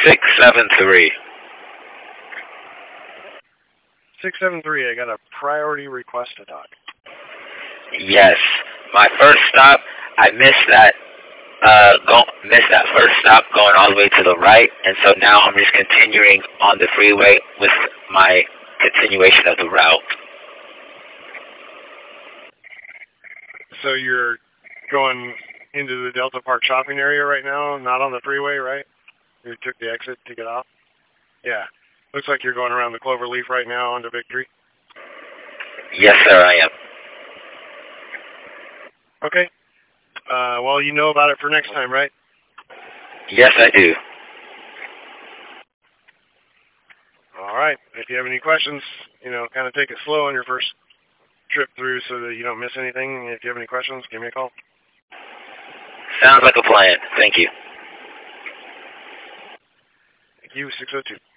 673. 673, I got a priority request to talk. Yes. My first stop, I missed that. Missed that first stop going all the way to the right, and so now I'm just continuing on the freeway with my continuation of the route. So you're going into the Delta Park shopping area right now, not on the freeway, right? You took the exit to get off? Yeah. Looks like you're going around the Cloverleaf right now onto Victory. Yes, sir, I am. Okay. Well, you know about it for next time, right? Yes, I do. All right. If you have any questions, kind of take it slow on your first trip through so that you don't miss anything. If you have any questions, give me a call. Sounds like a plan. Thank you. Thank you, 602.